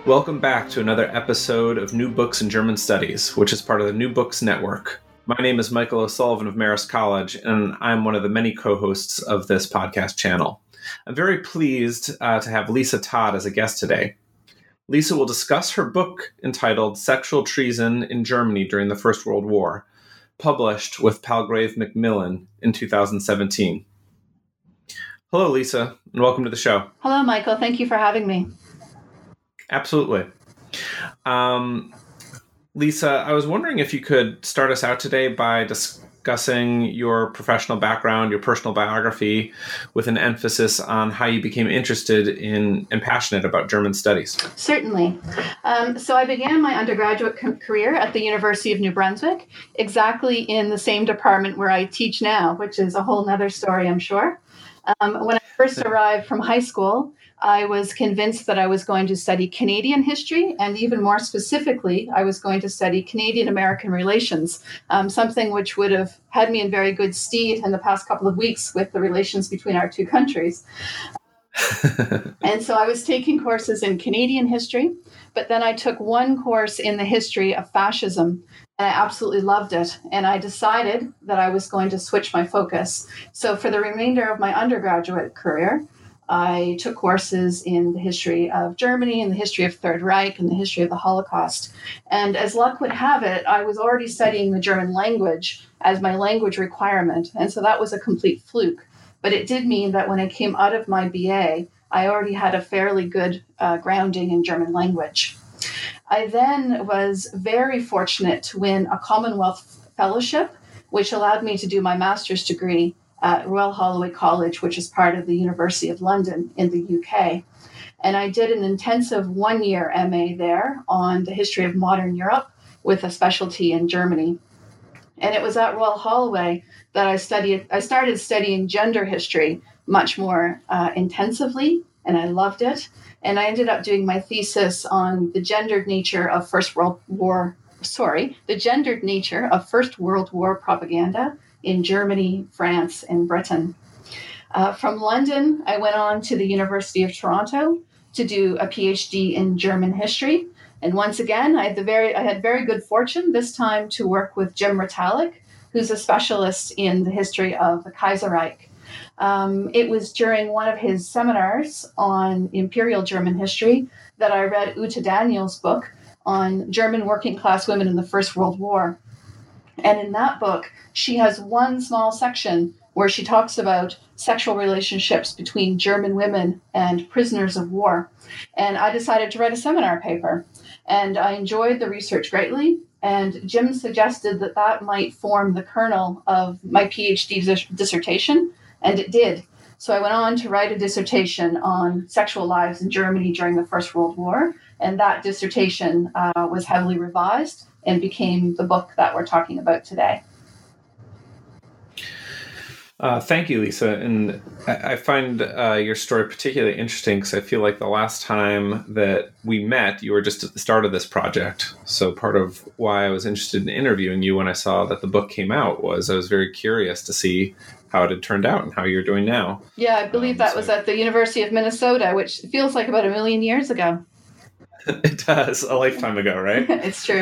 Welcome back to another episode of New Books in German Studies, which is part of the New Books Network. My name is Michael O'Sullivan of Marist College, and I'm one of the many co-hosts of this podcast channel. I'm very pleased to have Lisa Todd as a guest today. Lisa will discuss her book entitled Sexual Treason in Germany During the First World War, published with Palgrave Macmillan in 2017. Hello, Lisa, and welcome to the show. Hello, Michael. Thank you for having me. Absolutely. Lisa, I was wondering if you could start us out today by discussing your professional background, your personal biography, with an emphasis on how you became interested in and passionate about German studies. Certainly. So I began my undergraduate career at the University of New Brunswick, exactly in the same department where I teach now, which is a whole nother story, I'm sure. When I first arrived from high school, I was convinced that I was going to study Canadian history, and even more specifically, I was going to study Canadian-American relations, something which would have had me in very good stead in the past couple of weeks with the relations between our two countries. And so I was taking courses in Canadian history, but then I took one course in the history of fascism, and I absolutely loved it. And I decided that I was going to switch my focus. So for the remainder of my undergraduate career, I took courses in the history of Germany, and the history of Third Reich, and the history of the Holocaust. And as luck would have it, I was already studying the German language as my language requirement. And so that was a complete fluke. But it did mean that when I came out of my BA, I already had a fairly good grounding in German language. I then was very fortunate to win a Commonwealth Fellowship, which allowed me to do my master's degree at Royal Holloway College, which is part of the University of London in the UK. And I did an intensive one-year MA there on the history of modern Europe with a specialty in Germany. And it was at Royal Holloway that I started studying gender history much more intensively, and I loved it. And I ended up doing my thesis on the gendered nature of First World War propaganda in Germany, France, and Britain. From London, I went on to the University of Toronto to do a PhD in German history. And once again, I had very good fortune this time to work with Jim Retallack, who's a specialist in the history of the Kaiserreich. It was during one of his seminars on Imperial German history that I read Ute Daniels' book on German working class women in the First World War. And in that book, she has one small section where she talks about sexual relationships between German women and prisoners of war. And I decided to write a seminar paper. And I enjoyed the research greatly. And Jim suggested that that might form the kernel of my PhD dissertation, and it did. So I went on to write a dissertation on sexual lives in Germany during the First World War. And that dissertation was heavily revised and became the book that we're talking about today. Thank you, Lisa. And I find your story particularly interesting because I feel like the last time that we met, you were just at the start of this project. So part of why I was interested in interviewing you when I saw that the book came out was I was very curious to see how it had turned out and how you're doing now. Yeah, I believe that was at the University of Minnesota, which feels like about 1 million years ago. It does. A lifetime ago, right? It's true.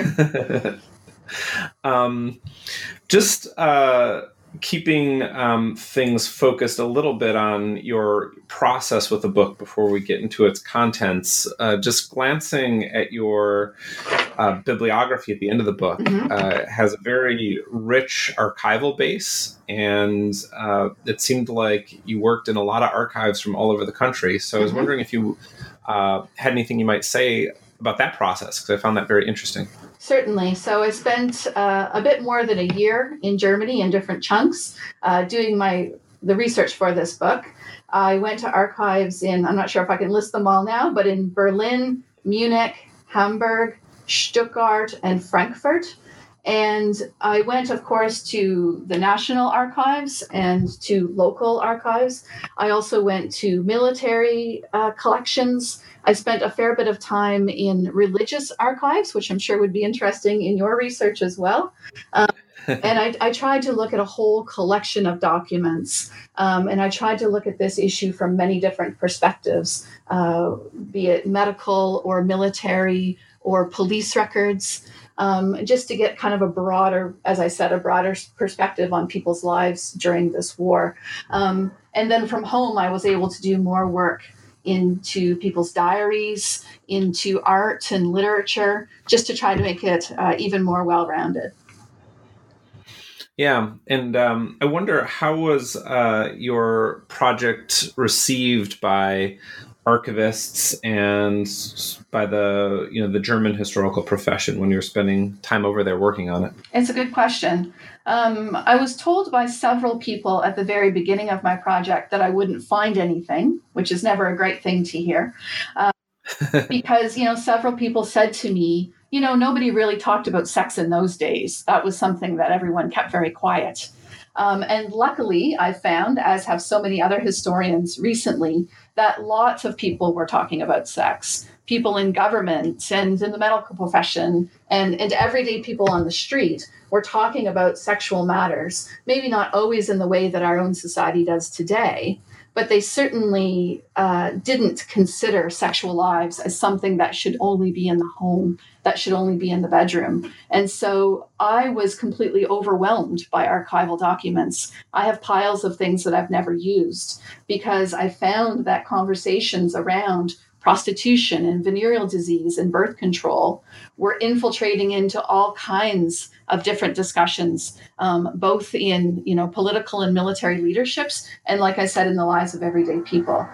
Keeping things focused a little bit on your process with the book before we get into its contents, just glancing at your bibliography at the end of the book has a very rich archival base, and it seemed like you worked in a lot of archives from all over the country. So I was wondering if you had anything you might say about that process, because I found that very interesting. Certainly. So I spent a bit more than a year in Germany in different chunks doing the research for this book. I went to archives I'm not sure if I can list them all now, but in Berlin, Munich, Hamburg, Stuttgart, and Frankfurt. And I went, of course, to the National Archives and to local archives. I also went to military collections. I spent a fair bit of time in religious archives, which I'm sure would be interesting in your research as well. And I tried to look at a whole collection of documents, and I tried to look at this issue from many different perspectives, be it medical or military or police records, just to get kind of a broader, as I said, a broader perspective on people's lives during this war. And then from home, I was able to do more work into people's diaries, into art and literature, just to try to make it even more well-rounded. Yeah, and I wonder, how was your project received by archivists and by the German historical profession when you were spending time over there working on it? It's a good question. I was told by several people at the very beginning of my project that I wouldn't find anything, which is never a great thing to hear, because several people said to me, nobody really talked about sex in those days. That was something that everyone kept very quiet. And luckily, I found, as have so many other historians recently, that lots of people were talking about sex. People in government and in the medical profession and everyday people on the street were talking about sexual matters, maybe not always in the way that our own society does today, but they certainly didn't consider sexual lives as something that should only be in the home, that should only be in the bedroom. And so I was completely overwhelmed by archival documents. I have piles of things that I've never used because I found that conversations around prostitution and venereal disease and birth control were infiltrating into all kinds of different discussions, both in political and military leaderships, and like I said, in the lives of everyday people.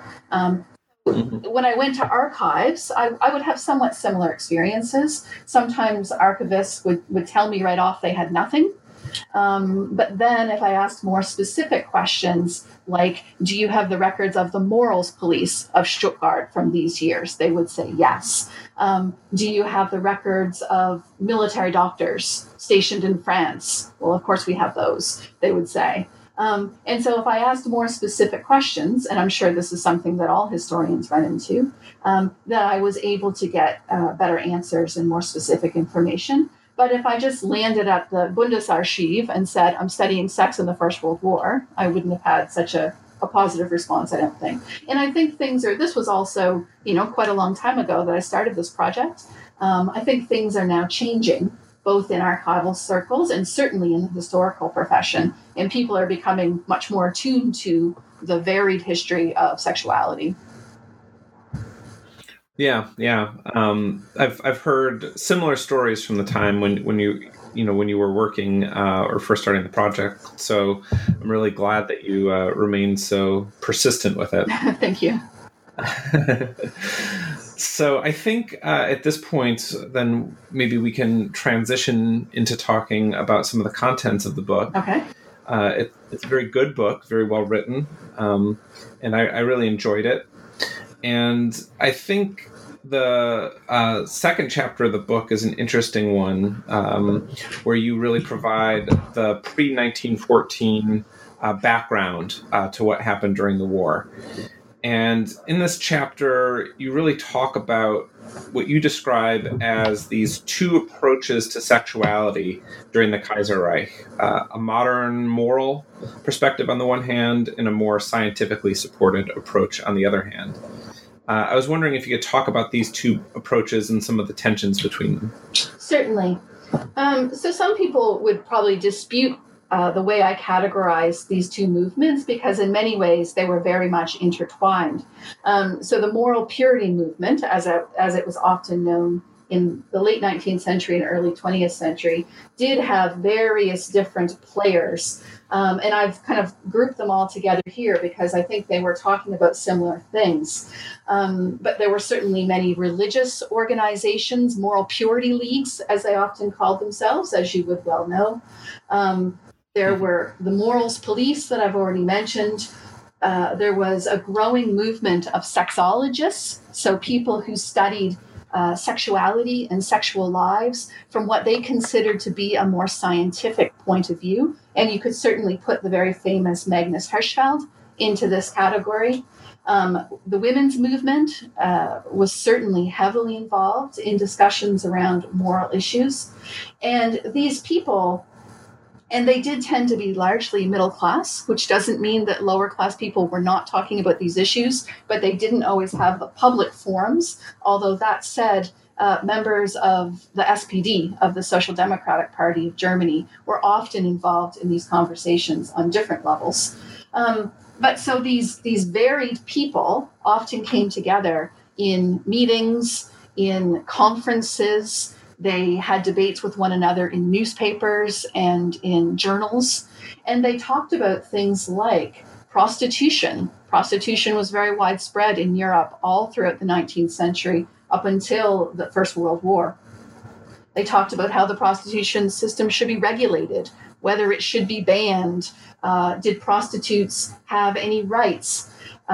When I went to archives, I would have somewhat similar experiences. Sometimes archivists would tell me right off they had nothing. But then if I asked more specific questions, like, do you have the records of the morals police of Stuttgart from these years? They would say yes. Do you have the records of military doctors stationed in France? Well, of course we have those, they would say. And so if I asked more specific questions, and I'm sure this is something that all historians run into, that I was able to get better answers and more specific information. But if I just landed at the Bundesarchiv and said, I'm studying sex in the First World War, I wouldn't have had such a positive response, I don't think. And I think this was also, quite a long time ago that I started this project. I think things are now changing, both in archival circles and certainly in the historical profession. And people are becoming much more attuned to the varied history of sexuality. Yeah. I've heard similar stories from the time when you were working or first starting the project. So I'm really glad that you remained so persistent with it. Thank you. So I think at this point, then maybe we can transition into talking about some of the contents of the book. Okay. It's a very good book, very well written, and I really enjoyed it. And I think the second chapter of the book is an interesting one, where you really provide the pre-1914 background to what happened during the war. And in this chapter, you really talk about what you describe as these two approaches to sexuality during the Kaiserreich, a modern moral perspective on the one hand, and a more scientifically supported approach on the other hand. I was wondering if you could talk about these two approaches and some of the tensions between them. Certainly. So some people would probably dispute the way I categorize these two movements, because in many ways they were very much intertwined. So the moral purity movement, as it was often known in the late 19th century and early 20th century, did have various different players. And I've kind of grouped them all together here because I think they were talking about similar things. But there were certainly many religious organizations, moral purity leagues, as they often called themselves, as you would well know. There were the morals police that I've already mentioned. There was a growing movement of sexologists, so people who studied sexuality and sexual lives from what they considered to be a more scientific point of view. And you could certainly put the very famous Magnus Hirschfeld into this category. The women's movement was certainly heavily involved in discussions around moral issues. And these people, And they did tend to be largely middle class, which doesn't mean that lower class people were not talking about these issues, but they didn't always have the public forums. Although that said, members of the SPD, of the Social Democratic Party of Germany, were often involved in these conversations on different levels. But so these varied people often came together in meetings, in conferences. They had debates with one another in newspapers and in journals. And they talked about things like prostitution. Prostitution was very widespread in Europe all throughout the 19th century, up until the First World War. They talked about how the prostitution system should be regulated, whether it should be banned. Did prostitutes have any rights?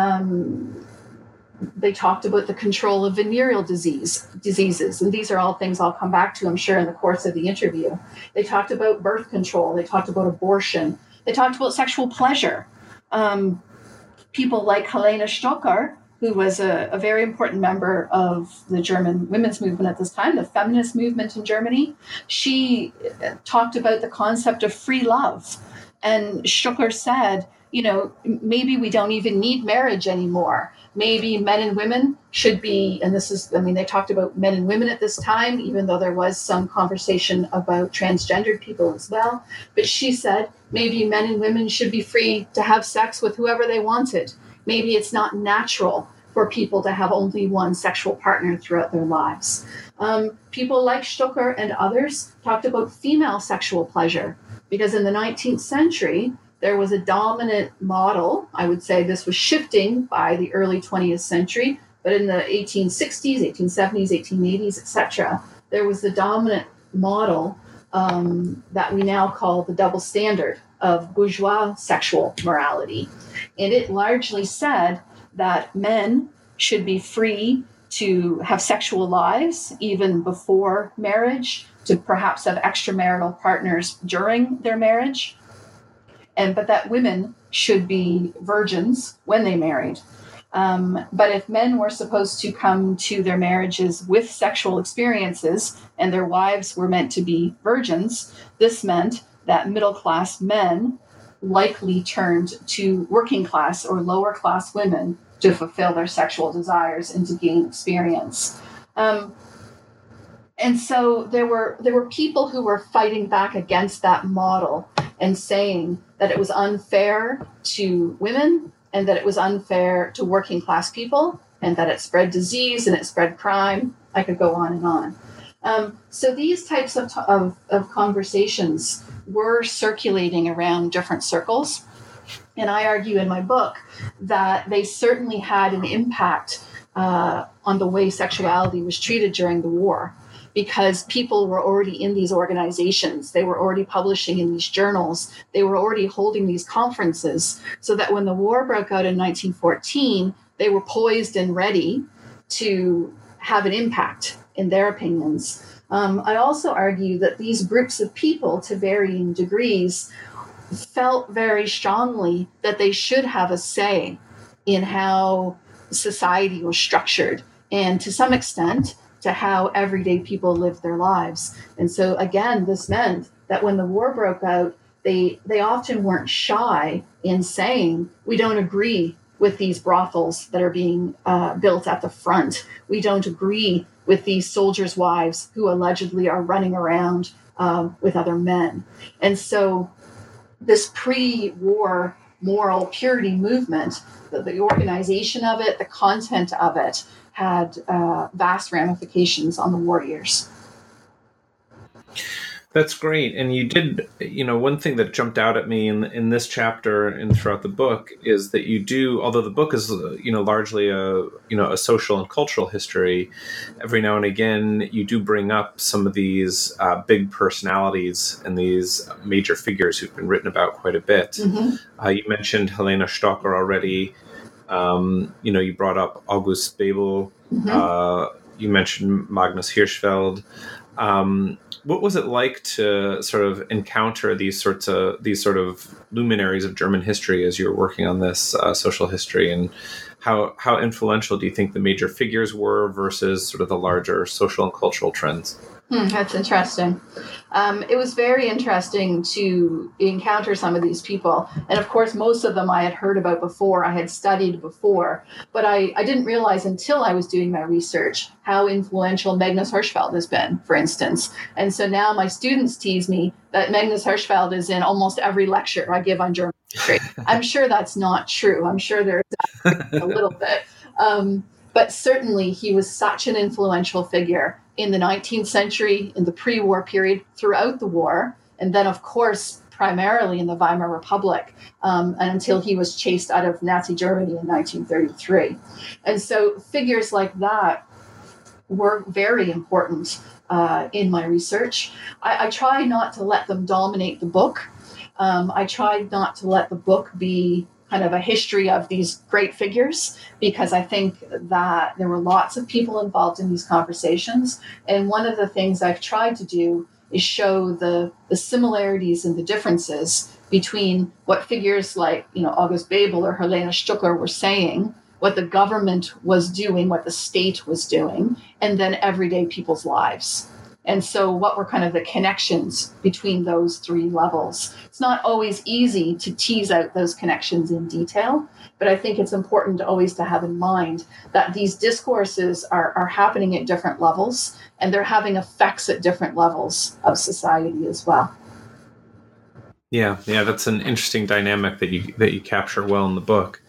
They talked about the control of venereal diseases, and these are all things I'll come back to, I'm sure, in the course of the interview. They talked about birth control. They talked about abortion. They talked about sexual pleasure. People like Helene Stocker, who was a very important member of the German women's movement at this time, the feminist movement in Germany, she talked about the concept of free love. And Stocker said, maybe we don't even need marriage anymore. Maybe men and women should be, and they talked about men and women at this time, even though there was some conversation about transgendered people as well. But she said, maybe men and women should be free to have sex with whoever they wanted. Maybe it's not natural for people to have only one sexual partner throughout their lives. People like Stocker and others talked about female sexual pleasure, because in the 19th century, there was a dominant model. I would say this was shifting by the early 20th century, but in the 1860s, 1870s, 1880s, etc., there was the dominant model that we now call the double standard of bourgeois sexual morality. And it largely said that men should be free to have sexual lives even before marriage, to perhaps have extramarital partners during their marriage, but that women should be virgins when they married. But if men were supposed to come to their marriages with sexual experiences and their wives were meant to be virgins, this meant that middle-class men likely turned to working class or lower class women to fulfill their sexual desires and to gain experience. And so there were people who were fighting back against that model and saying that it was unfair to women and that it was unfair to working class people and that it spread disease and it spread crime. I could go on and on. So these types of conversations were circulating around different circles. And I argue in my book that they certainly had an impact on the way sexuality was treated during the war, because people were already in these organizations. They were already publishing in these journals. They were already holding these conferences, so that when the war broke out in 1914, they were poised and ready to have an impact in their opinions. I also argue that these groups of people, to varying degrees, felt very strongly that they should have a say in how society was structured, and to some extent, to how everyday people lived their lives. And so again, this meant that when the war broke out, they often weren't shy in saying, we don't agree with these brothels that are being built at the front. We don't agree with these soldiers' wives who allegedly are running around with other men. And so this pre-war moral purity movement, the organization of it, the content of it, had vast ramifications on the war years. That's great. And you did, one thing that jumped out at me in this chapter and throughout the book is that you do, although the book is, largely a social and cultural history, every now and again, you do bring up some of these big personalities and these major figures who've been written about quite a bit. Mm-hmm. You mentioned Helene Stocker already. You brought up August Bebel. Mm-hmm. You mentioned Magnus Hirschfeld. What was it like to sort of encounter these sort of luminaries of German history as you were working on this social history, and how influential do you think the major figures were versus sort of the larger social and cultural trends? That's interesting. It was very interesting to encounter some of these people. And of course, most of them I had heard about before, I had studied before, but I didn't realize until I was doing my research how influential Magnus Hirschfeld has been, for instance. And so now my students tease me that Magnus Hirschfeld is in almost every lecture I give on German history. I'm sure that's not true. I'm sure there's a little bit. But certainly he was such an influential figure in the 19th century, in the pre-war period, throughout the war, and then, of course, primarily in the Weimar Republic, until he was chased out of Nazi Germany in 1933. And so figures like that were very important in my research. I try not to let them dominate the book. I tried not to let the book be kind of a history of these great figures, because I think that there were lots of people involved in these conversations. And one of the things I've tried to do is show the similarities and the differences between what figures like, August Bebel or Helene Stuckler were saying, what the government was doing, what the state was doing, and then everyday people's lives. And so what were kind of the connections between those three levels? It's not always easy to tease out those connections in detail, but I think it's important always to have in mind that these discourses are happening at different levels, and they're having effects at different levels of society as well. Yeah, that's an interesting dynamic that you capture well in the book.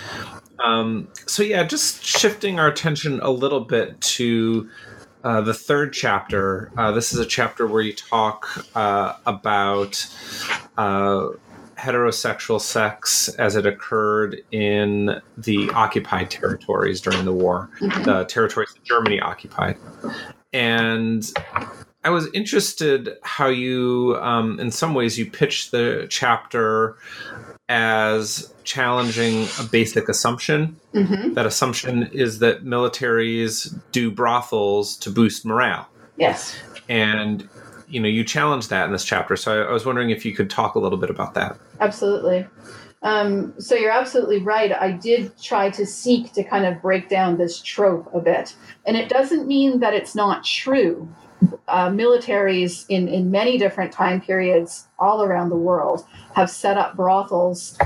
Just shifting our attention a little bit to the third chapter. This is a chapter where you talk about heterosexual sex as it occurred in the occupied territories during the war, the territories that Germany occupied. And I was interested how you, in some ways, you pitched the chapter as challenging a basic assumption. That assumption is that militaries do brothels to boost morale. Yes. And, you challenge that in this chapter. So I was wondering if you could talk a little bit about that. Absolutely. So you're absolutely right. I did try to seek to kind of break down this trope a bit. And it doesn't mean that it's not true. Militaries in many different time periods all around the world have set up brothels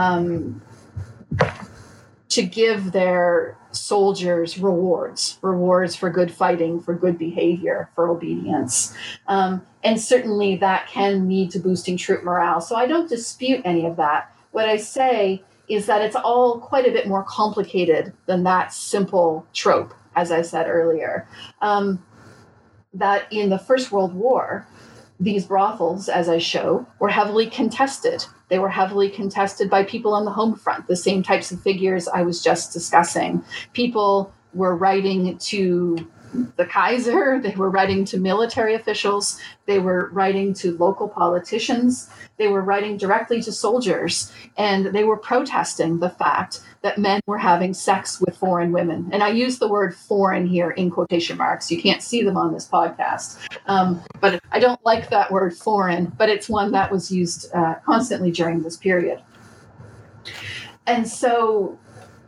to give their soldiers rewards for good fighting, for good behavior, for obedience. And certainly that can lead to boosting troop morale. So I don't dispute any of that. What I say is that it's all quite a bit more complicated than that simple trope, as I said earlier. That in the First World War, these brothels, as I show, were heavily contested. They were heavily contested by people on the home front, the same types of figures I was just discussing. People were writing to the Kaiser, they were writing to military officials, they were writing to local politicians, they were writing directly to soldiers, and they were protesting the fact that men were having sex with foreign women. And I use the word foreign here in quotation marks. You can't see them on this podcast. But I don't like that word foreign, but it's one that was used constantly during this period. And so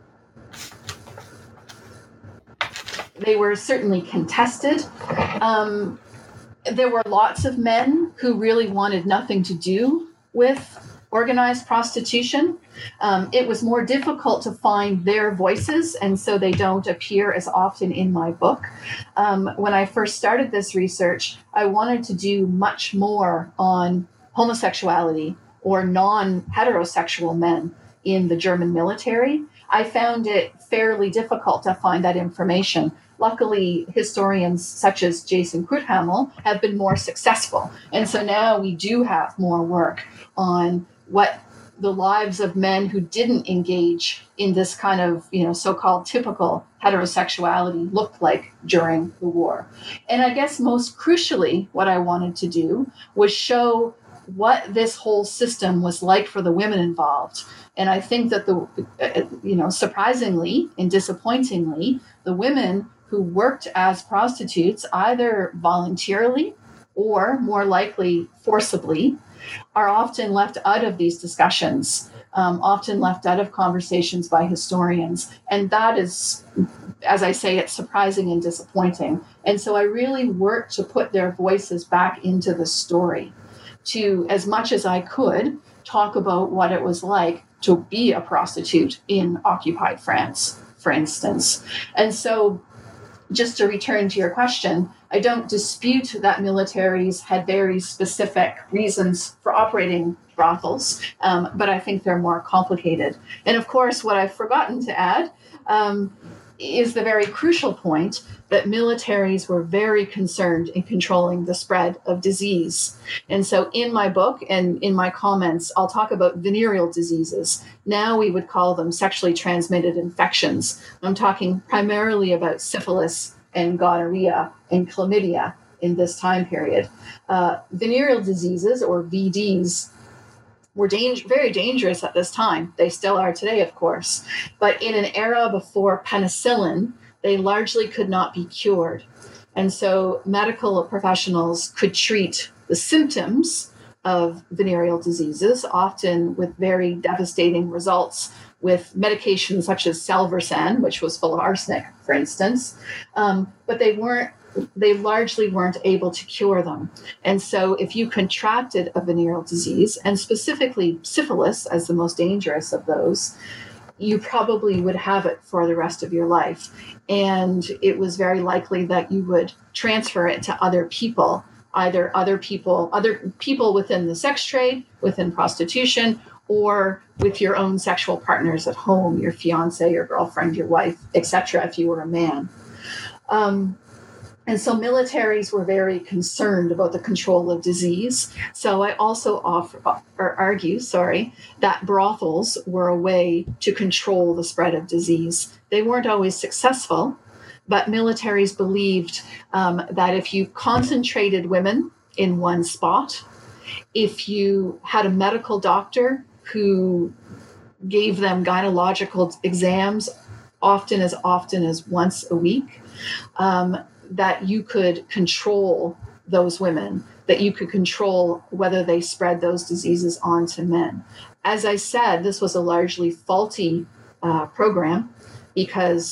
they were certainly contested. There were lots of men who really wanted nothing to do with organized prostitution. It was more difficult to find their voices, and so they don't appear as often in my book. When I first started this research, I wanted to do much more on homosexuality or non-heterosexual men in the German military. I found it fairly difficult to find that information. Luckily, historians such as Jason Kruthamel have been more successful. And so now we do have more work on what the lives of men who didn't engage in this kind of, so-called typical heterosexuality looked like during the war. And I guess most crucially, what I wanted to do was show what this whole system was like for the women involved. And I think that surprisingly and disappointingly, the women who worked as prostitutes, either voluntarily or more likely forcibly, are often left out of these discussions, often left out of conversations by historians. And that is as I say, it's surprising and disappointing. And so I really worked to put their voices back into the story, to, as much as I could, talk about what it was like to be a prostitute in occupied France, for instance. And so, just to return to your question, I don't dispute that militaries had very specific reasons for operating brothels, but I think they're more complicated. And of course, what I've forgotten to add is the very crucial point that militaries were very concerned in controlling the spread of disease. And so in my book and in my comments, I'll talk about venereal diseases. Now we would call them sexually transmitted infections. I'm talking primarily about syphilis and gonorrhea and chlamydia in this time period. Venereal diseases, or VDs, were very dangerous at this time. They still are today, of course. But in an era before penicillin, they largely could not be cured. And so medical professionals could treat the symptoms of venereal diseases, often with very devastating results, with medications such as Salvarsan, which was full of arsenic, for instance. But they largely weren't able to cure them. And so if you contracted a venereal disease, and specifically syphilis as the most dangerous of those, you probably would have it for the rest of your life. And it was very likely that you would transfer it to other people, either other people within the sex trade, within prostitution, or with your own sexual partners at home, your fiance, your girlfriend, your wife, etc., if you were a man. And so militaries were very concerned about the control of disease. So I also argue that brothels were a way to control the spread of disease. They weren't always successful, but militaries believed that if you concentrated women in one spot, if you had a medical doctor who gave them gynecological exams often as once a week, that you could control those women, that you could control whether they spread those diseases onto men. As I said, this was a largely faulty program because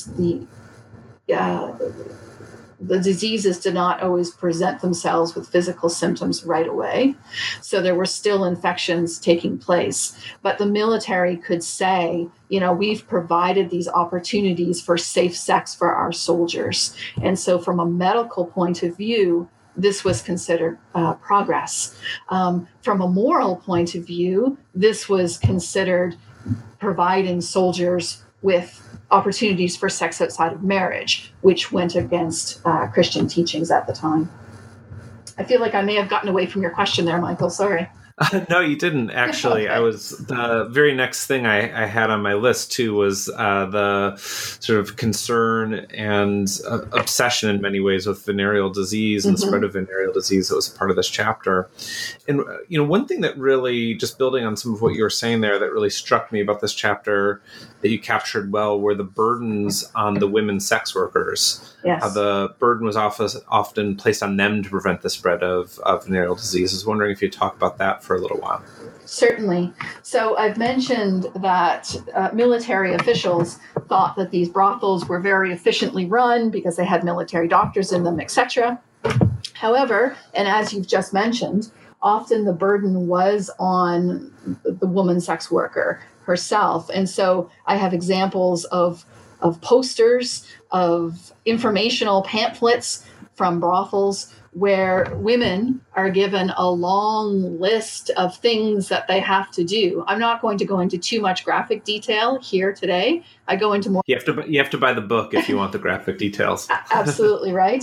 the diseases did not always present themselves with physical symptoms right away. So there were still infections taking place. But the military could say, we've provided these opportunities for safe sex for our soldiers. And so from a medical point of view, this was considered progress. From a moral point of view, this was considered providing soldiers with opportunities for sex outside of marriage, which went against Christian teachings at the time. I feel like I may have gotten away from your question there, Michael. Sorry. No, you didn't, actually. Okay. The very next thing I had on my list, too, was the sort of concern and obsession in many ways with venereal disease and the spread of venereal disease that was part of this chapter. And, one thing that really, just building on some of what you were saying there, that really struck me about this chapter that you captured well were the burdens on the women sex workers. Yes. How the burden was often placed on them to prevent the spread of venereal disease. I was wondering if you'd talk about that for a little while. Certainly. So I've mentioned that military officials thought that these brothels were very efficiently run because they had military doctors in them, etc. However, and as you've just mentioned, often the burden was on the woman sex worker herself. And so I have examples of posters, of informational pamphlets from brothels where women are given a long list of things that they have to do. I'm not going to go into too much graphic detail here today. I go into more. You have to buy the book if you want the graphic details. Absolutely right.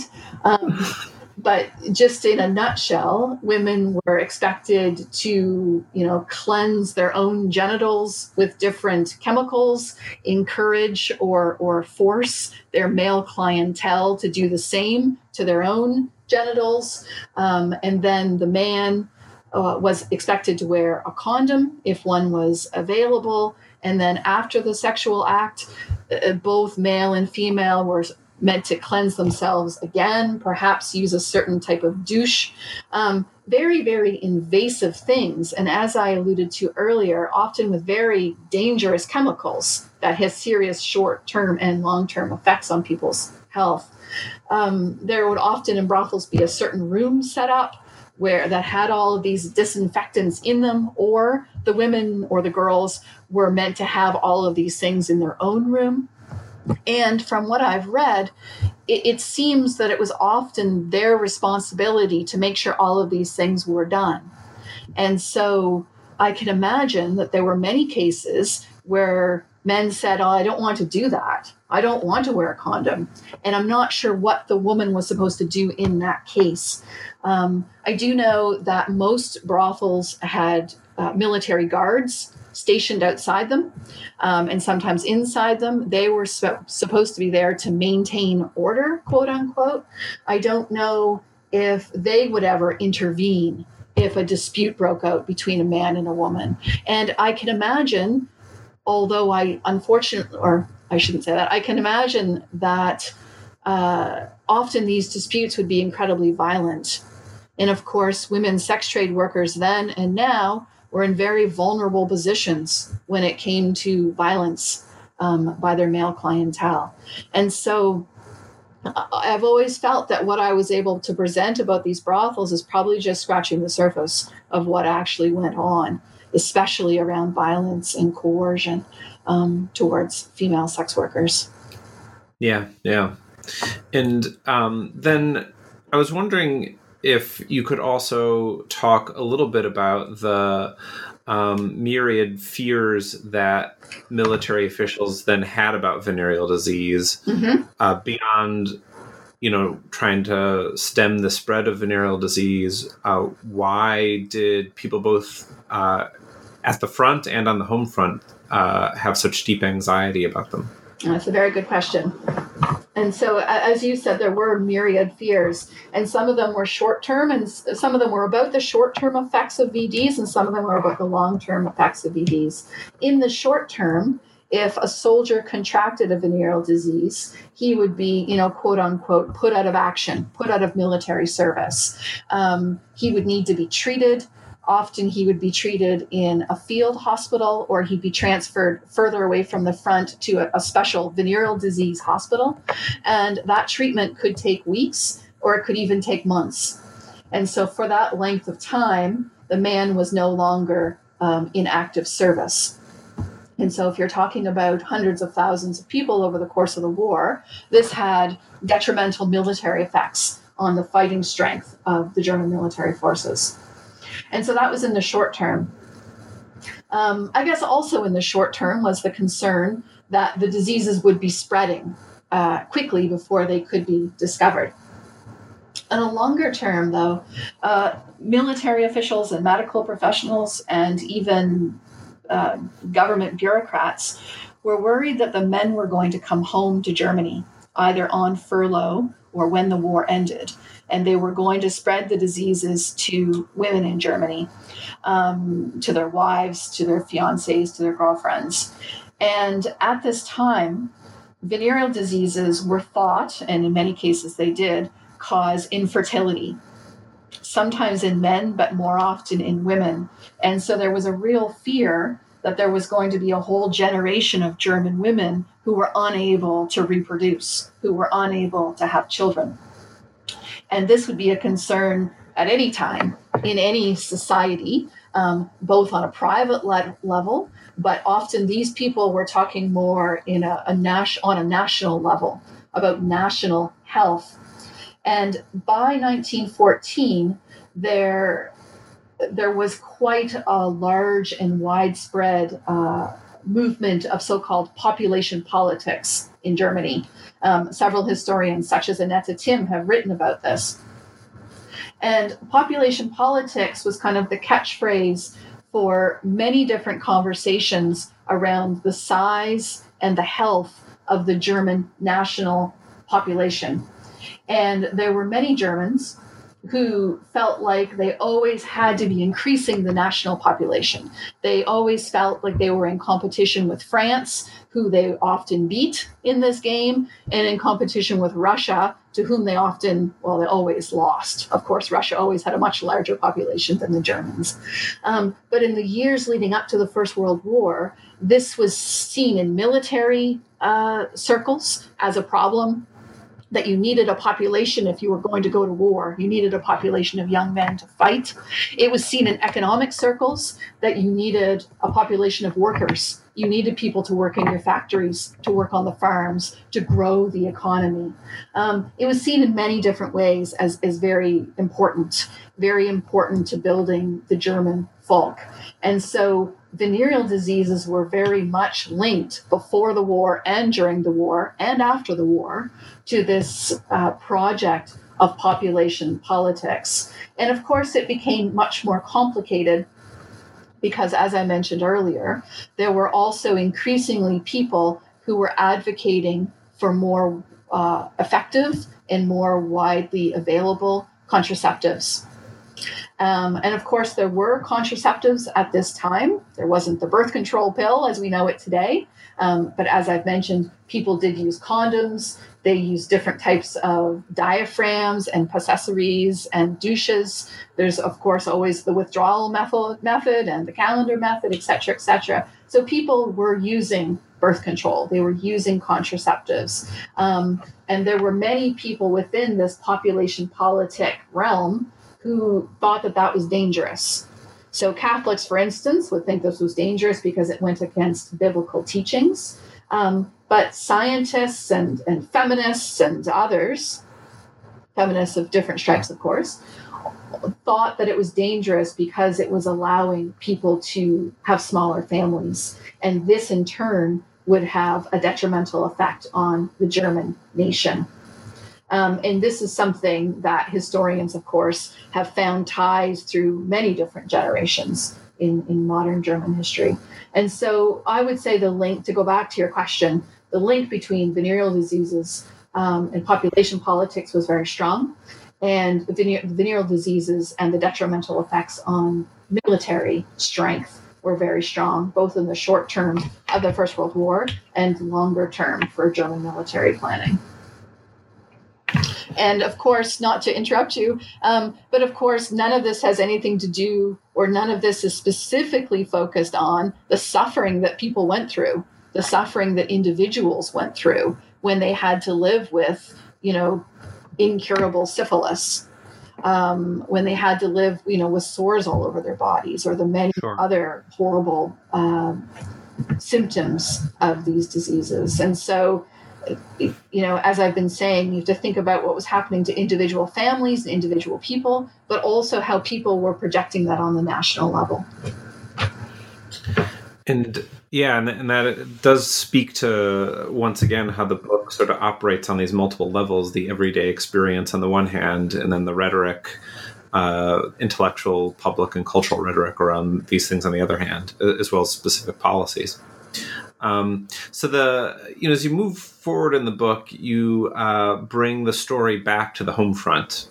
But just in a nutshell, women were expected to, cleanse their own genitals with different chemicals, encourage or force their male clientele to do the same to their own genitals. And then the man was expected to wear a condom if one was available. And then after the sexual act, both male and female were meant to cleanse themselves again, perhaps use a certain type of douche. very, very invasive things. And as I alluded to earlier, often with very dangerous chemicals that has serious short-term and long-term effects on people's health. There would often in brothels be a certain room set up where that had all of these disinfectants in them, or the women or the girls were meant to have all of these things in their own room. And from what I've read, it seems that it was often their responsibility to make sure all of these things were done. And so I can imagine that there were many cases where men said, "Oh, I don't want to do that. I don't want to wear a condom." And I'm not sure what the woman was supposed to do in that case. I do know that most brothels had military guards stationed outside them, and sometimes inside them. They were supposed to be there to maintain order, quote unquote. I don't know if they would ever intervene if a dispute broke out between a man and a woman. And I can imagine, although I shouldn't say that, I can imagine that often these disputes would be incredibly violent. And of course, women sex trade workers then and now were in very vulnerable positions when it came to violence by their male clientele. And so I've always felt that what I was able to present about these brothels is probably just scratching the surface of what actually went on, especially around violence and coercion towards female sex workers. Yeah. And then I was wondering if you could also talk a little bit about the myriad fears that military officials then had about venereal disease, beyond, trying to stem the spread of venereal disease. Why did people both at the front and on the home front have such deep anxiety about them? That's a very good question. And so, as you said, there were myriad fears, and some of them were short-term, and some of them were about the short-term effects of VDs, and some of them were about the long-term effects of VDs. In the short term, if a soldier contracted a venereal disease, he would be, quote unquote, put out of action, put out of military service. He would need to be treated. Often he would be treated in a field hospital, or he'd be transferred further away from the front to a special venereal disease hospital. And that treatment could take weeks, or it could even take months. And so for that length of time, the man was no longer in active service. And so if you're talking about hundreds of thousands of people over the course of the war, this had detrimental military effects on the fighting strength of the German military forces. And so that was in the short term. I guess also in the short term was the concern that the diseases would be spreading quickly before they could be discovered. In a longer term, though, military officials and medical professionals and even government bureaucrats were worried that the men were going to come home to Germany, either on furlough or when the war ended. And they were going to spread the diseases to women in Germany, to their wives, to their fiancés, to their girlfriends. And at this time, venereal diseases were thought, and in many cases they did, cause infertility, sometimes in men, but more often in women. And so there was a real fear that there was going to be a whole generation of German women who were unable to reproduce, who were unable to have children. And this would be a concern at any time in any society, both on a private level, but often these people were talking more on a national level about national health. And by 1914, there was quite a large and widespread movement of so-called population politics in Germany. Several historians, such as Annette Timm, have written about this. And population politics was kind of the catchphrase for many different conversations around the size and the health of the German national population. And there were many Germans who felt like they always had to be increasing the national population. They always felt like they were in competition with France, who they often beat in this game, and in competition with Russia, to whom they always lost. Of course, Russia always had a much larger population than the Germans. But in the years leading up to the First World War, this was seen in military circles as a problem, that you needed a population if you were going to go to war. You needed a population of young men to fight. It was seen in economic circles that you needed a population of workers. You needed people to work in your factories, to work on the farms, to grow the economy. It was seen in many different ways as very important to building the German folk. And so venereal diseases were very much linked before the war and during the war and after the war to this project of population politics. And of course, it became much more complicated because, as I mentioned earlier, there were also increasingly people who were advocating for more effective and more widely available contraceptives. And of course, there were contraceptives at this time. There wasn't the birth control pill as we know it today. But as I've mentioned, people did use condoms. They used different types of diaphragms and possessories and douches. There's, of course, always the withdrawal method and the calendar method, et cetera, et cetera. So people were using birth control. They were using contraceptives. And there were many people within this population politic realm who thought that that was dangerous. So Catholics, for instance, would think this was dangerous because it went against biblical teachings. But scientists and feminists and others, feminists of different stripes, of course, thought that it was dangerous because it was allowing people to have smaller families. And this, in turn, would have a detrimental effect on the German nation. And this is something that historians, of course, have found ties through many different generations in modern German history. And so I would say the link, to go back to your question, the link between venereal diseases and population politics was very strong. And venereal diseases and the detrimental effects on military strength were very strong, both in the short term of the First World War and longer term for German military planning. And of course, not to interrupt you, but of course, none of this has anything to do, or none of this is specifically focused on the suffering that people went through, the suffering that individuals went through when they had to live with, incurable syphilis, when they had to live, with sores all over their bodies, or the many other horrible symptoms of these diseases. And so, as I've been saying, you have to think about what was happening to individual families and individual people, but also how people were projecting that on the national level. And that does speak to, once again, how the book sort of operates on these multiple levels: the everyday experience on the one hand, and then the rhetoric, intellectual, public, and cultural rhetoric around these things on the other hand, as well as specific policies. So as you move forward in the book, you bring the story back to the home front,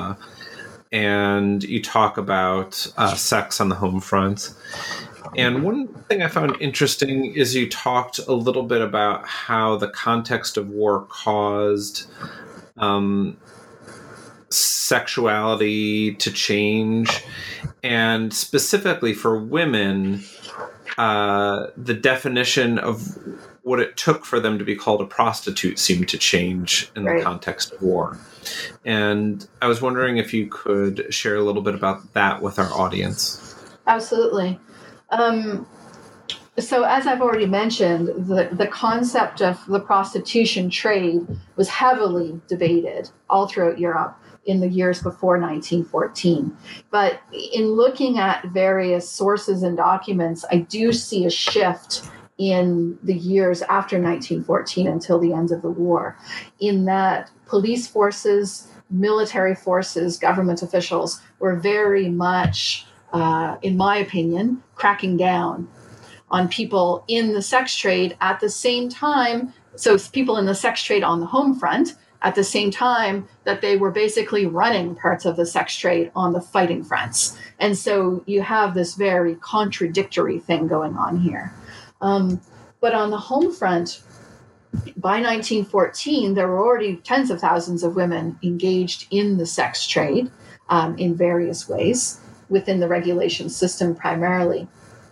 and you talk about sex on the home front. And one thing I found interesting is you talked a little bit about how the context of war caused sexuality to change, and specifically for women, the definition of what it took for them to be called a prostitute seemed to change in the context of war. And I was wondering if you could share a little bit about that with our audience. Absolutely. So as I've already mentioned, the concept of the prostitution trade was heavily debated all throughout Europe in the years before 1914. But in looking at various sources and documents, I do see a shift in the years after 1914 until the end of the war, in that police forces, military forces, government officials were very much, in my opinion, cracking down on people in the sex trade at the same time. So people in the sex trade on the home front, at the same time that they were basically running parts of the sex trade on the fighting fronts. And so you have this very contradictory thing going on here. But on the home front, by 1914, there were already tens of thousands of women engaged in the sex trade in various ways within the regulation system primarily.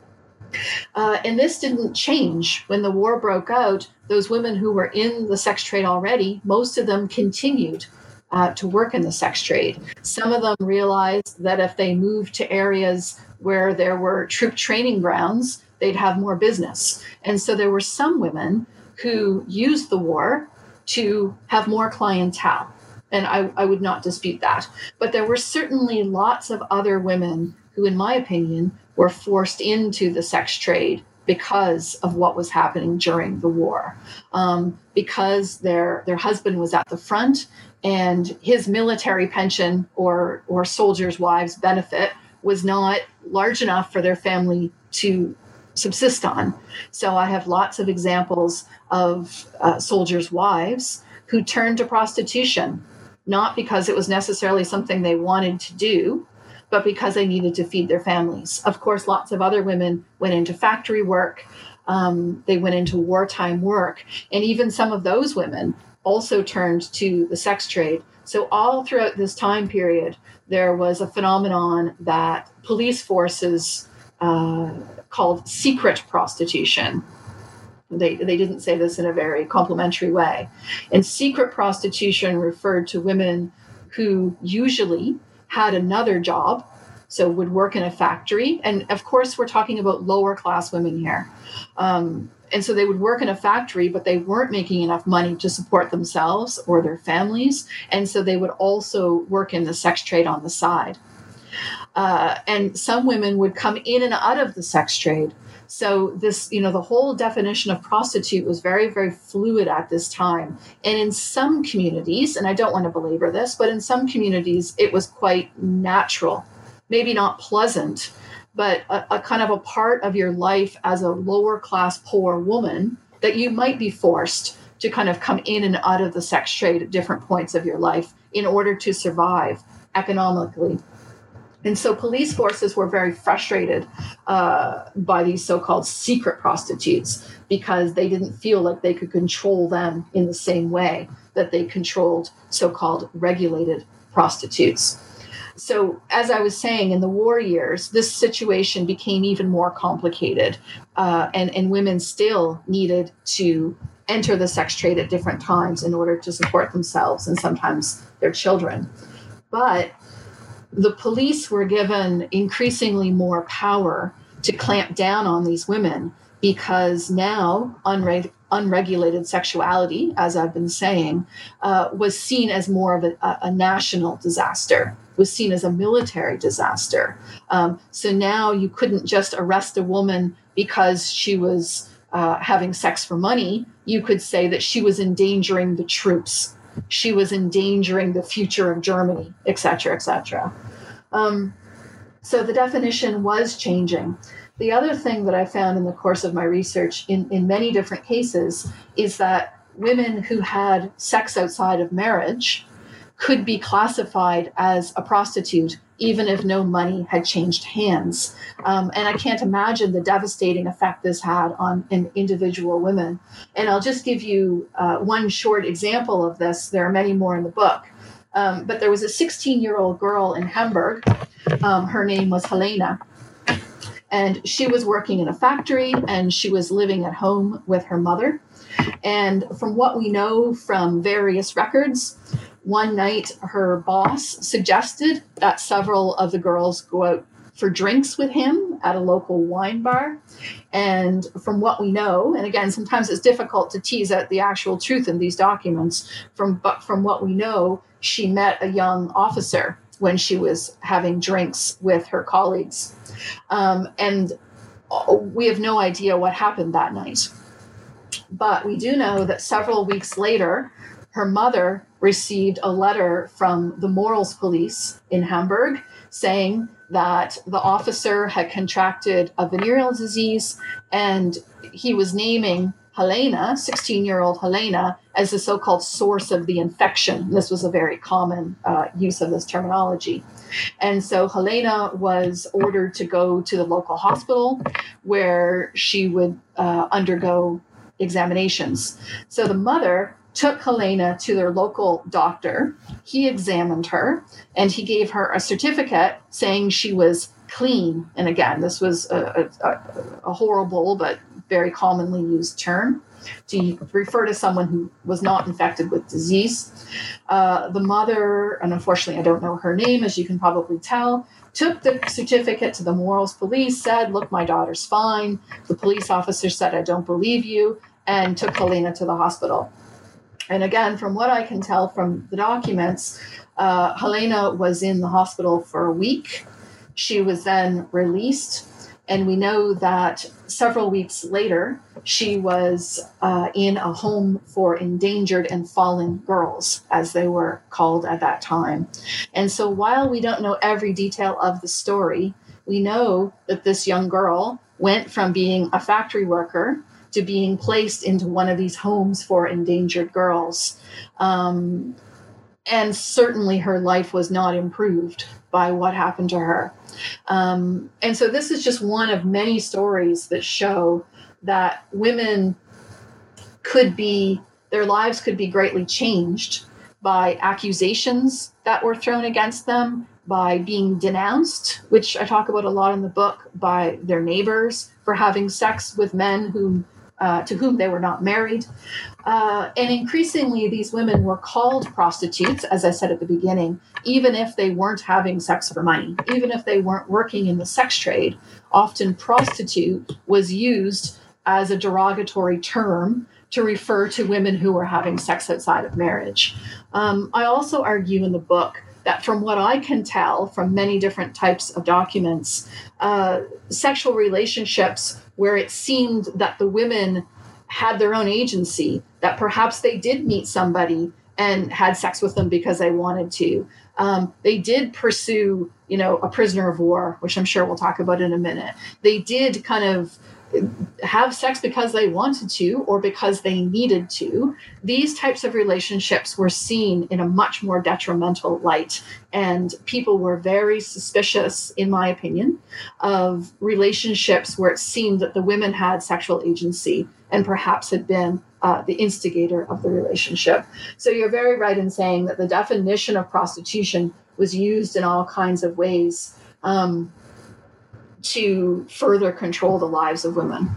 And this didn't change. When the war broke out, those women who were in the sex trade already, most of them continued to work in the sex trade. Some of them realized that if they moved to areas where there were troop training grounds, they'd have more business. And so there were some women who used the war to have more clientele. And I would not dispute that. But there were certainly lots of other women who, in my opinion, were forced into the sex trade because of what was happening during the war, because their husband was at the front and his military pension or soldiers' wives' benefit was not large enough for their family to subsist on. So I have lots of examples of soldiers' wives who turned to prostitution, not because it was necessarily something they wanted to do, but because they needed to feed their families. Of course, lots of other women went into factory work. They went into wartime work. And even some of those women also turned to the sex trade. So all throughout this time period, there was a phenomenon that police forces called secret prostitution. They didn't say this in a very complimentary way. And secret prostitution referred to women who usually had another job, so would work in a factory. And of course, we're talking about lower class women here. And so they would work in a factory, but they weren't making enough money to support themselves or their families. And so they would also work in the sex trade on the side. And some women would come in and out of the sex trade. So this, the whole definition of prostitute was very, very fluid at this time. And in some communities, and I don't want to belabor this, but in some communities, it was quite natural, maybe not pleasant, but a kind of a part of your life as a lower class poor woman that you might be forced to kind of come in and out of the sex trade at different points of your life in order to survive economically. And so police forces were very frustrated by these so-called secret prostitutes because they didn't feel like they could control them in the same way that they controlled so-called regulated prostitutes. So as I was saying, in the war years, this situation became even more complicated, and women still needed to enter the sex trade at different times in order to support themselves and sometimes their children. But the police were given increasingly more power to clamp down on these women because now unregulated sexuality, as I've been saying, was seen as more of a national disaster, was seen as a military disaster. So now you couldn't just arrest a woman because she was having sex for money. You could say that she was endangering the troops. She was endangering the future of Germany, et cetera, et cetera. So the definition was changing. The other thing that I found in the course of my research in many different cases is that women who had sex outside of marriage could be classified as a prostitute even if no money had changed hands. And I can't imagine the devastating effect this had on an individual women. And I'll just give you one short example of this. There are many more in the book. But there was a 16-year-old girl in Hamburg. Her name was Helena. And she was working in a factory and she was living at home with her mother. And from what we know from various records, one night her boss suggested that several of the girls go out for drinks with him at a local wine bar. And from what we know, and again, sometimes it's difficult to tease out the actual truth in these documents, but from what we know, she met a young officer when she was having drinks with her colleagues. And we have no idea what happened that night. But we do know that several weeks later, her mother received a letter from the morals police in Hamburg saying that the officer had contracted a venereal disease and he was naming Helena, 16-year-old Helena, as the so-called source of the infection. This was a very common use of this terminology. And so Helena was ordered to go to the local hospital where she would undergo examinations. So the mother took Helena to their local doctor. He examined her and he gave her a certificate saying she was clean. And again, this was a horrible but very commonly used term to refer to someone who was not infected with disease. The mother, and unfortunately I don't know her name, as you can probably tell, took the certificate to the morals police, said, look, my daughter's fine. The police officer said, I don't believe you, and took Helena to the hospital. And again, from what I can tell from the documents, Helena was in the hospital for a week. She was then released. And we know that several weeks later, she was in a home for endangered and fallen girls, as they were called at that time. And so while we don't know every detail of the story, we know that this young girl went from being a factory worker to being placed into one of these homes for endangered girls. And certainly her life was not improved by what happened to her. And so this is just one of many stories that show that women their lives could be greatly changed by accusations that were thrown against them, by being denounced, which I talk about a lot in the book, by their neighbors for having sex with men to whom they were not married. And increasingly, these women were called prostitutes, as I said at the beginning, even if they weren't having sex for money, even if they weren't working in the sex trade. Often prostitute was used as a derogatory term to refer to women who were having sex outside of marriage. I also argue in the book that from what I can tell from many different types of documents, sexual relationships where it seemed that the women had their own agency, that perhaps they did meet somebody and had sex with them because they wanted to. They did pursue, a prisoner of war, which I'm sure we'll talk about in a minute. They did kind of have sex because they wanted to or because they needed to. These types of relationships were seen in a much more detrimental light, and people were very suspicious, in my opinion, of relationships where it seemed that the women had sexual agency and perhaps had been the instigator of the relationship. So you're very right in saying that the definition of prostitution was used in all kinds of ways to further control the lives of women.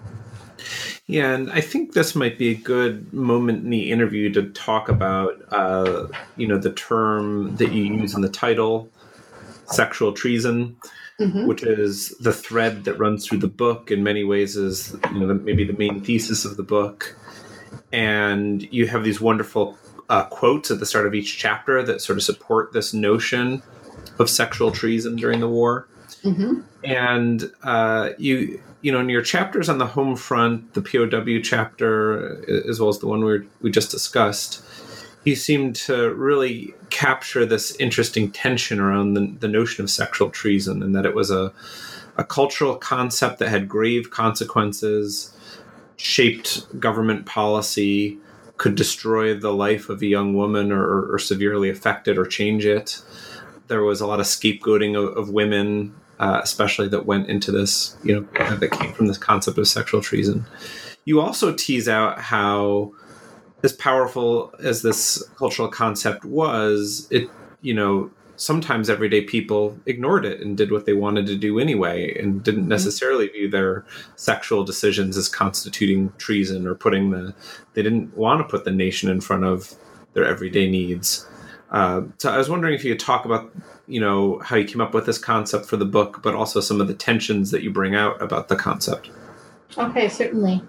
Yeah, and I think this might be a good moment in the interview to talk about, the term that you use in the title, sexual treason, which is the thread that runs through the book. In many ways is, maybe the main thesis of the book. And you have these wonderful quotes at the start of each chapter that sort of support this notion of sexual treason during the war. Mm-hmm. And in your chapters on the home front, the POW chapter, as well as the one we just discussed, you seem to really capture this interesting tension around the notion of sexual treason, and that it was a cultural concept that had grave consequences, shaped government policy, could destroy the life of a young woman or severely affect it or change it. There was a lot of scapegoating of women, especially that went into this, that came from this concept of sexual treason. You also tease out how, as powerful as this cultural concept was, it, sometimes everyday people ignored it and did what they wanted to do anyway, and didn't necessarily view their sexual decisions as constituting treason or they didn't want to put the nation in front of their everyday needs. So I was wondering if you could talk about, how you came up with this concept for the book, but also some of the tensions that you bring out about the concept. Okay, certainly.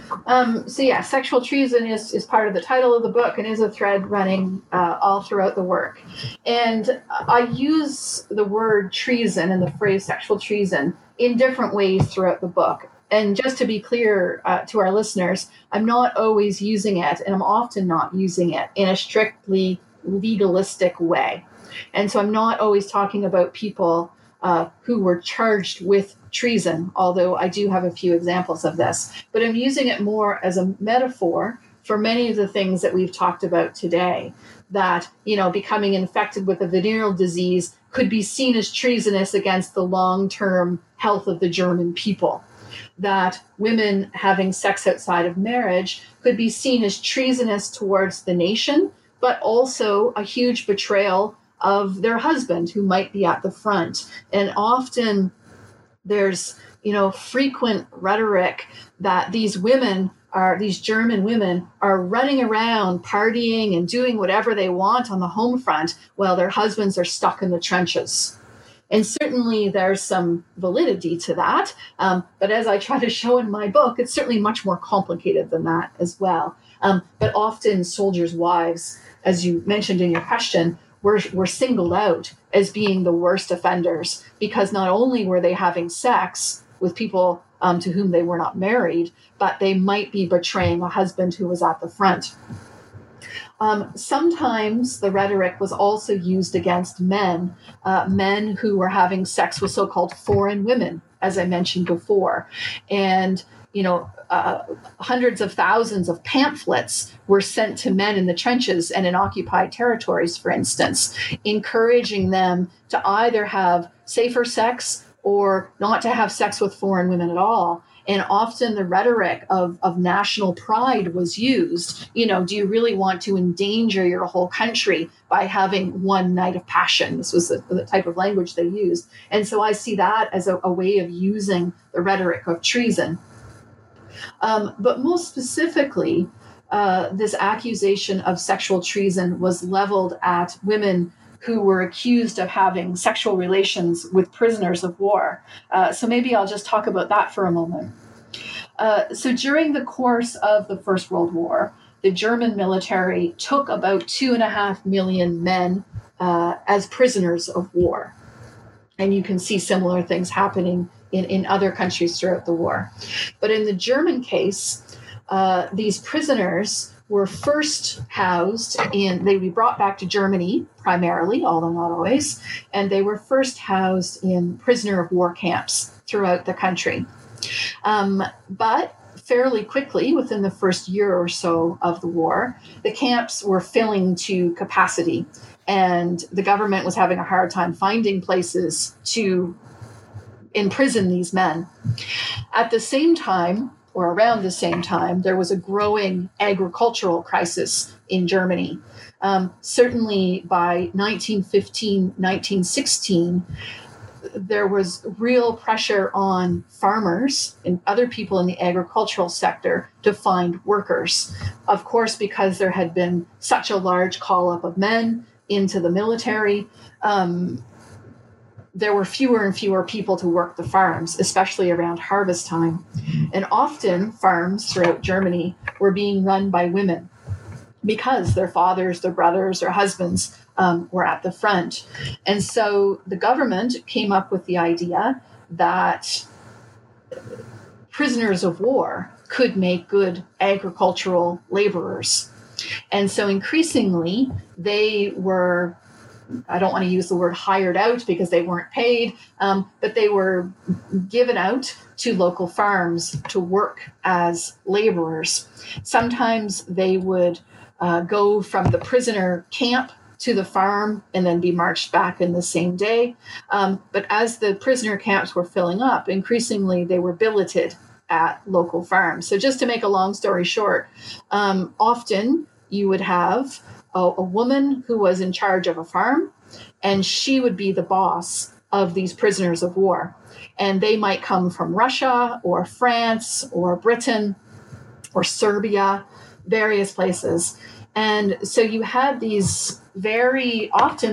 Sexual treason is part of the title of the book and is a thread running all throughout the work. And I use the word treason and the phrase sexual treason in different ways throughout the book. And just to be clear to our listeners, I'm not always using it, and I'm often not using it in a strictly legalistic way. And so I'm not always talking about people who were charged with treason, although I do have a few examples of this. But I'm using it more as a metaphor for many of the things that we've talked about today, that, becoming infected with a venereal disease could be seen as treasonous against the long-term health of the German people, that women having sex outside of marriage could be seen as treasonous towards the nation, but also a huge betrayal of their husband who might be at the front. And often there's, frequent rhetoric that these German women are running around partying and doing whatever they want on the home front while their husbands are stuck in the trenches. And certainly there's some validity to that. But as I try to show in my book, it's certainly much more complicated than that as well. But often soldiers' wives, as you mentioned in your question, were singled out as being the worst offenders, because not only were they having sex with people to whom they were not married, but they might be betraying a husband who was at the front. Sometimes the rhetoric was also used against men who were having sex with so-called foreign women, as I mentioned before. And, hundreds of thousands of pamphlets were sent to men in the trenches and in occupied territories, for instance, encouraging them to either have safer sex or not to have sex with foreign women at all. And often the rhetoric of national pride was used. Do you really want to endanger your whole country by having one night of passion? This was the type of language they used. And so I see that as a way of using the rhetoric of treason. But most specifically, this accusation of sexual treason was leveled at women who were accused of having sexual relations with prisoners of war. So maybe I'll just talk about that for a moment. So during the course of the First World War, the German military took about 2.5 million men as prisoners of war. And you can see similar things happening in other countries throughout the war. But in the German case, these prisoners were first housed they would be brought back to Germany primarily, although not always, and they were first housed in prisoner of war camps throughout the country. But fairly quickly, within the first year or so of the war, the camps were filling to capacity, and the government was having a hard time finding places to imprison these men. At the same time, or around the same time, there was a growing agricultural crisis in Germany. Certainly by 1915, 1916, there was real pressure on farmers and other people in the agricultural sector to find workers. Of course, because there had been such a large call-up of men into the military, there were fewer and fewer people to work the farms, especially around harvest time. And often farms throughout Germany were being run by women because their fathers, their brothers, their husbands were at the front. And so the government came up with the idea that prisoners of war could make good agricultural laborers. And so increasingly they were, I don't want to use the word hired out because they weren't paid, but they were given out to local farms to work as laborers. Sometimes they would go from the prisoner camp to the farm and then be marched back in the same day. But as the prisoner camps were filling up, increasingly they were billeted at local farms. So just to make a long story short, often you would have a woman who was in charge of a farm, and she would be the boss of these prisoners of war. And they might come from Russia or France or Britain or Serbia, various places. And so you had these very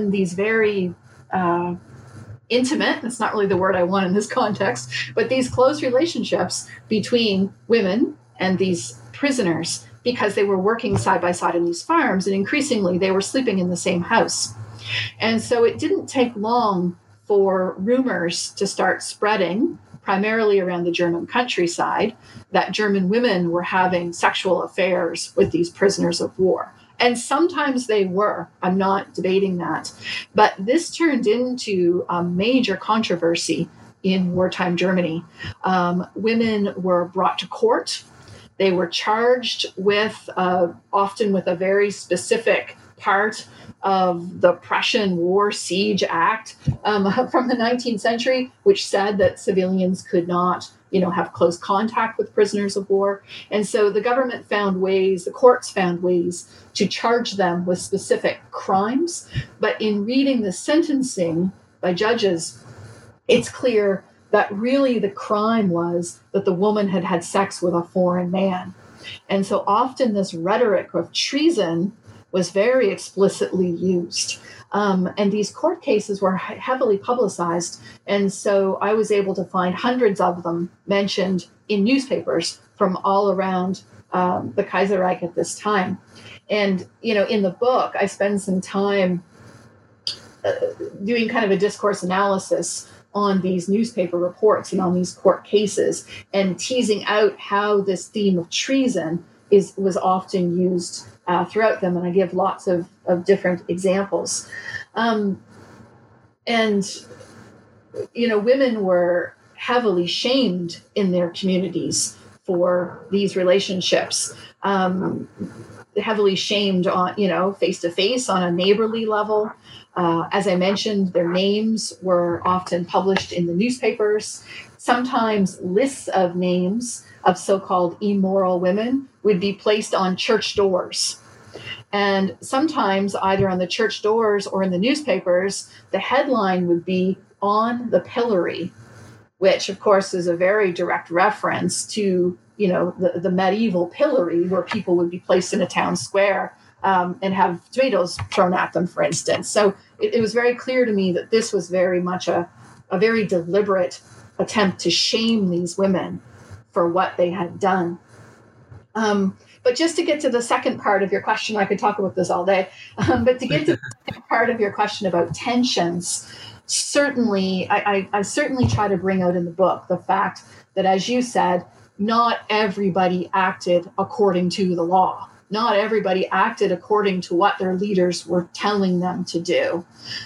intimate, that's not really the word I want in this context, but these close relationships between women and these prisoners, because they were working side by side in these farms, and increasingly they were sleeping in the same house. And so it didn't take long for rumors to start spreading, primarily around the German countryside, that German women were having sexual affairs with these prisoners of war. And sometimes they were. I'm not debating that. But this turned into a major controversy in wartime Germany. Women were brought to court. They were charged with, often with a very specific part of the Prussian War Siege Act from the 19th century, which said that civilians could not, have close contact with prisoners of war. And so the government the courts found ways to charge them with specific crimes. But in reading the sentencing by judges, it's clear that really the crime was that the woman had had sex with a foreign man. And so often this rhetoric of treason was very explicitly used. And these court cases were heavily publicized. And so I was able to find hundreds of them mentioned in newspapers from all around the Kaiserreich at this time. And, in the book, I spend some time doing kind of a discourse analysis on these newspaper reports and on these court cases and teasing out how this theme of treason was often used throughout them, and I give lots of different examples. Women were heavily shamed in their communities for these relationships, heavily shamed on, face-to-face on a neighborly level. As I mentioned, their names were often published in the newspapers. Sometimes lists of names of so-called immoral women would be placed on church doors. And sometimes either on the church doors or in the newspapers, the headline would be "on the pillory," which of course is a very direct reference to, the medieval pillory where people would be placed in a town square and have tomatoes thrown at them, for instance. So it was very clear to me that this was very much a very deliberate attempt to shame these women for what they had done. But just to get to the second part of your question, I could talk about this all day, but to get to the second part of your question about tensions, certainly, I certainly try to bring out in the book the fact that, as you said, not everybody acted according to the law. Not everybody acted according to what their leaders were telling them to do.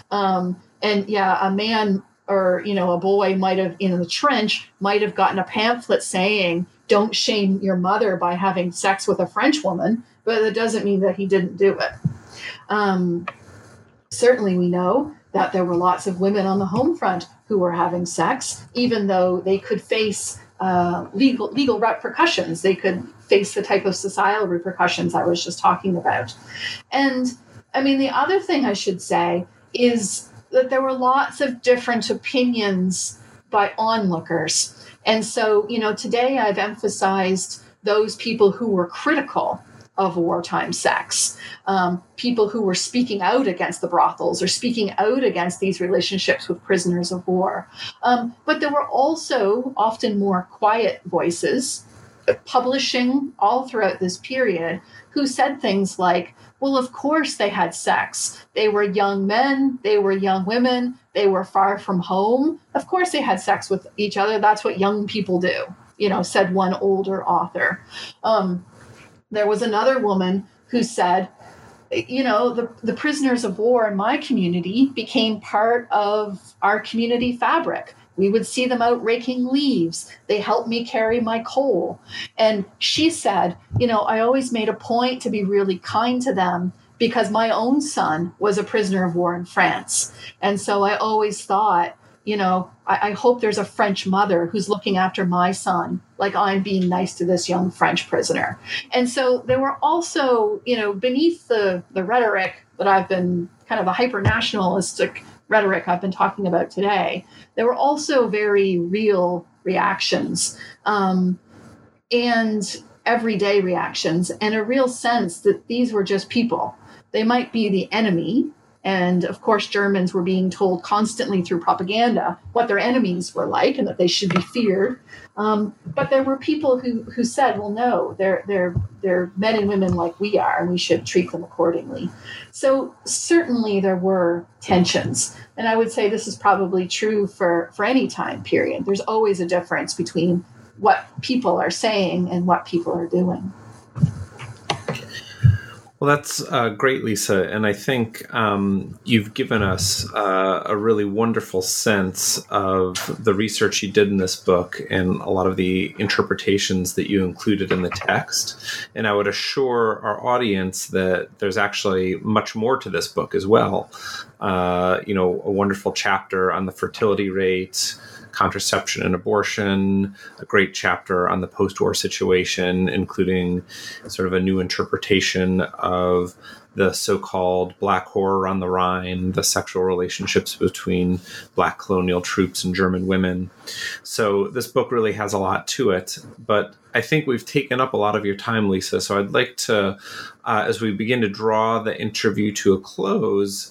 A man or, a boy might have, in the trench, might have gotten a pamphlet saying, "Don't shame your mother by having sex with a French woman," but that doesn't mean that he didn't do it. Certainly we know that there were lots of women on the home front who were having sex, even though they could face legal repercussions. They could face the type of societal repercussions I was just talking about. And the other thing I should say is that there were lots of different opinions by onlookers. And so, today I've emphasized those people who were critical of wartime sex, people who were speaking out against the brothels or speaking out against these relationships with prisoners of war. But there were also often more quiet voices publishing all throughout this period who said things like, well, of course they had sex. They were young men. They were young women. They were far from home. Of course they had sex with each other. That's what young people do, said one older author. There was another woman who said, the prisoners of war in my community became part of our community fabric. We would see them out raking leaves. They helped me carry my coal. And she said, I always made a point to be really kind to them because my own son was a prisoner of war in France. And so I always thought, I hope there's a French mother who's looking after my son, like I'm being nice to this young French prisoner. And so there were also, beneath the rhetoric that I've been kind of a hyper-nationalistic rhetoric I've been talking about today, there were also very real reactions and everyday reactions and a real sense that these were just people. They might be the enemy. And of course, Germans were being told constantly through propaganda what their enemies were like and that they should be feared. But there were people who said, well, no, they're men and women like we are, and we should treat them accordingly. So certainly there were tensions. And I would say this is probably true for any time period. There's always a difference between what people are saying and what people are doing. Well, Well, that's great, Lisa. And I think you've given us a really wonderful sense of the research you did in this book and a lot of the interpretations that you included in the text. And I would assure our audience that there's actually much more to this book as well. A wonderful chapter on the fertility rate, contraception and abortion, a great chapter on the post-war situation, including sort of a new interpretation of the so-called Black Horror on the Rhine, the sexual relationships between Black colonial troops and German women. So this book really has a lot to it, but I think we've taken up a lot of your time, Lisa. So I'd like to, as we begin to draw the interview to a close,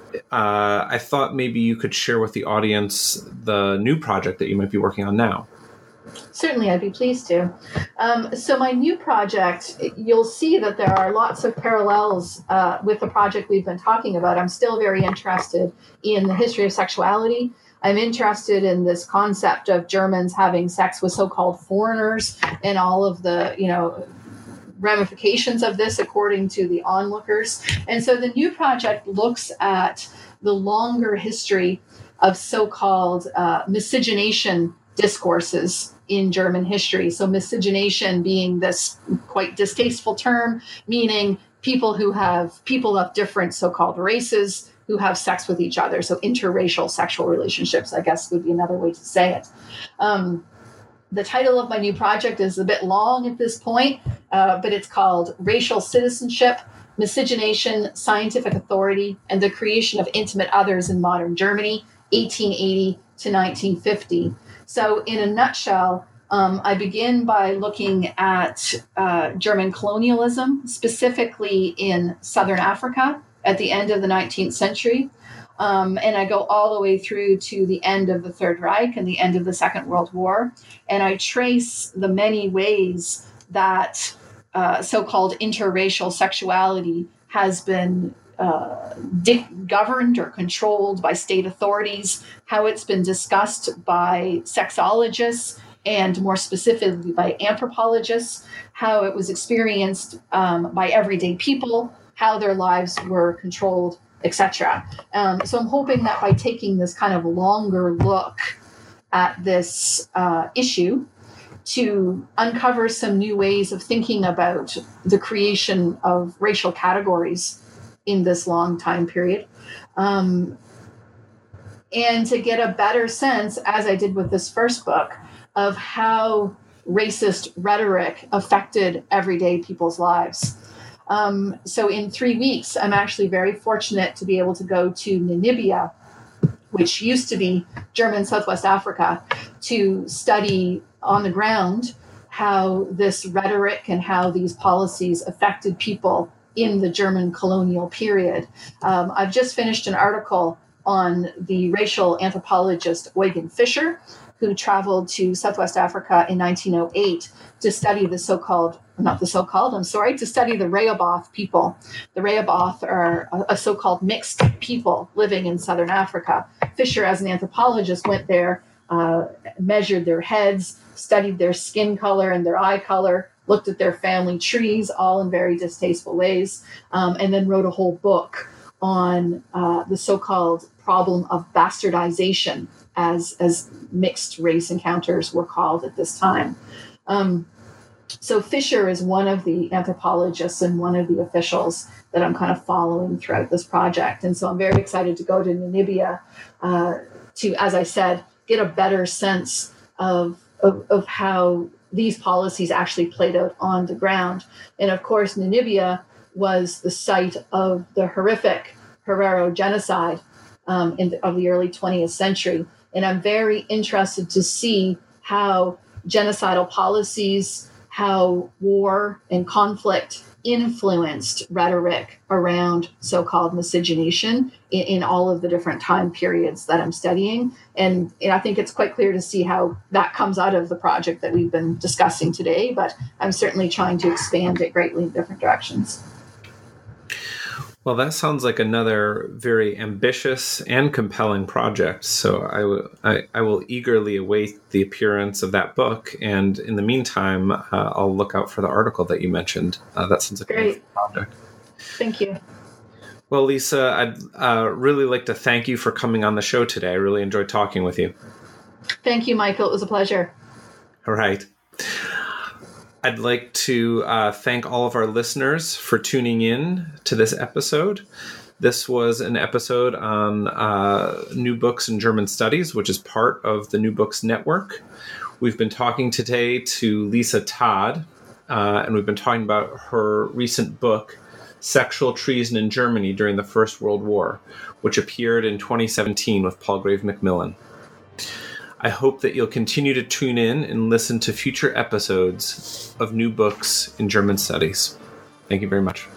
I thought maybe you could share with the audience the new project that you might be working on now. Certainly, I'd be pleased to. So my new project, you'll see that there are lots of parallels with the project we've been talking about. I'm still very interested in the history of sexuality. I'm interested in this concept of Germans having sex with so-called foreigners and all of the, ramifications of this according to the onlookers. And so the new project looks at the longer history of so-called miscegenation discourses in German history. So miscegenation being this quite distasteful term, meaning people of different so-called races who have sex with each other. So interracial sexual relationships, I guess, would be another way to say it. The title of my new project is a bit long at this point, but it's called Racial Citizenship, Miscegenation, Scientific Authority, and the Creation of Intimate Others in Modern Germany, 1880 to 1950. So in a nutshell, I begin by looking at German colonialism, specifically in Southern Africa at the end of the 19th century. And I go all the way through to the end of the Third Reich and the end of the Second World War. And I trace the many ways that so-called interracial sexuality has been governed or controlled by state authorities, how it's been discussed by sexologists, and more specifically by anthropologists, how it was experienced by everyday people, how their lives were controlled, etc. So I'm hoping that by taking this kind of longer look at this issue to uncover some new ways of thinking about the creation of racial categories in this long time period, and to get a better sense, as I did with this first book, of how racist rhetoric affected everyday people's lives. So in 3 weeks, I'm actually very fortunate to be able to go to Namibia, which used to be German Southwest Africa, to study on the ground how this rhetoric and how these policies affected people in the German colonial period. I've just finished an article on the racial anthropologist Eugen Fischer, who traveled to Southwest Africa in 1908 to study to study the Rehoboth people. The Rehoboth are a so-called mixed people living in Southern Africa. Fischer, as an anthropologist, went there, measured their heads, studied their skin color and their eye color, looked at their family trees, all in very distasteful ways, and then wrote a whole book on the so-called problem of bastardization, as mixed race encounters were called at this time. So Fischer is one of the anthropologists and one of the officials that I'm kind of following throughout this project. And so I'm very excited to go to Namibia to, as I said, get a better sense of how these policies actually played out on the ground. And of course, Namibia was the site of the horrific Herero genocide of the early 20th century. And I'm very interested to see how genocidal policies, how war and conflict influenced rhetoric around so-called miscegenation in all of the different time periods that I'm studying. And I think it's quite clear to see how that comes out of the project that we've been discussing today, but I'm certainly trying to expand it greatly in different directions. Well, that sounds like another very ambitious and compelling project. So I will eagerly await the appearance of that book. And in the meantime, I'll look out for the article that you mentioned. That sounds like a great project. Thank you. Well, Lisa, I'd really like to thank you for coming on the show today. I really enjoyed talking with you. Thank you, Michael. It was a pleasure. All right. I'd like to thank all of our listeners for tuning in to this episode. This was an episode on New Books in German Studies, which is part of the New Books Network. We've been talking today to Lisa Todd, and we've been talking about her recent book, Sexual Treason in Germany During the First World War, which appeared in 2017 with Palgrave Macmillan. I hope that you'll continue to tune in and listen to future episodes of New Books in German Studies. Thank you very much.